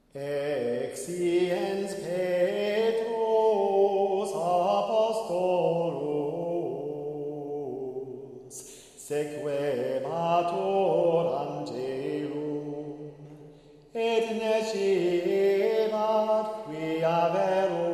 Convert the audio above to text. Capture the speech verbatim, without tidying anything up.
Exiens Petrus apostolus sequebatur angelum et nescebat quia verum